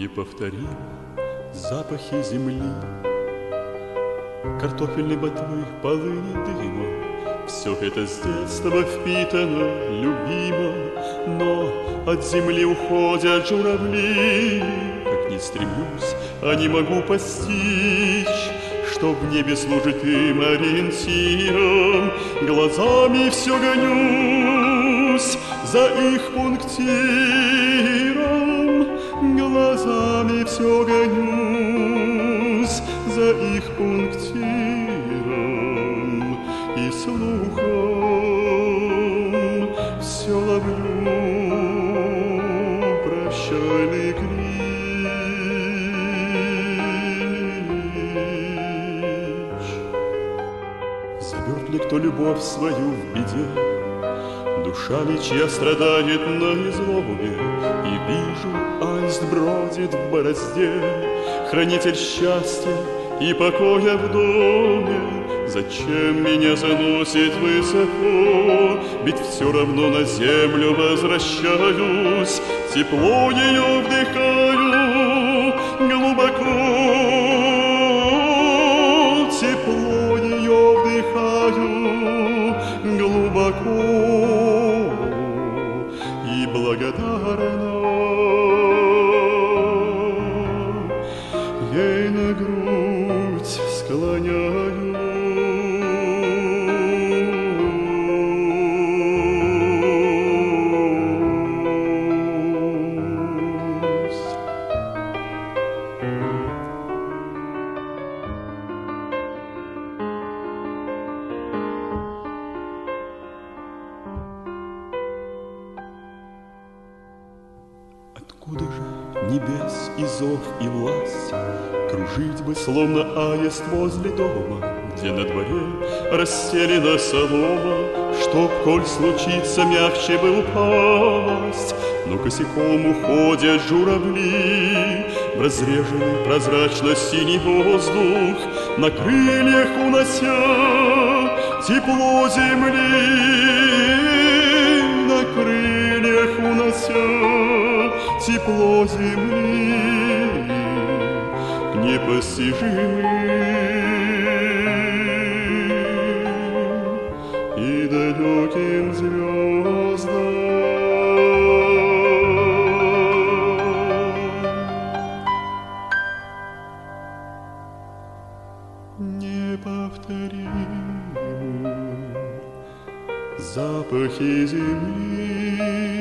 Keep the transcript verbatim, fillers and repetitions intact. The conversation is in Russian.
Неповторимы запахи земли, картофельной ботвы, полыни, дыма. Все это с детства впитано, любимо, но от земли уходят журавли. Как ни стремлюсь, а не могу постичь, что в небе служит им ориентиром. Глазами все гонюсь за их пунктиром, глазами все гонюсь за их пунктиром, и слухом все ловлю прощальный клич. Заберт ли кто любовь свою в беде? Душа ли чья страдает на изломе? И вижу, аист бродит в борозде, хранитель счастья и покоя в доме. Зачем меня заносит высоко? Ведь все равно на землю возвращаюсь, тепло ее вдыхаю глубоко, тепло ее вдыхаю глубоко и благодарна ей на грудь склоняюсь. Откуда же небес и зов, и власть? Кружить бы, словно аист возле дома, где на дворе расстелена солома, чтоб, коль случится, мягче бы упасть. Но косяком уходят журавли в разреженный прозрачно-синий воздух, на крыльях унося тепло земли, на крыльях унося тепло земли к непостижимым и далеким звездам. Неповторимы запахи земли.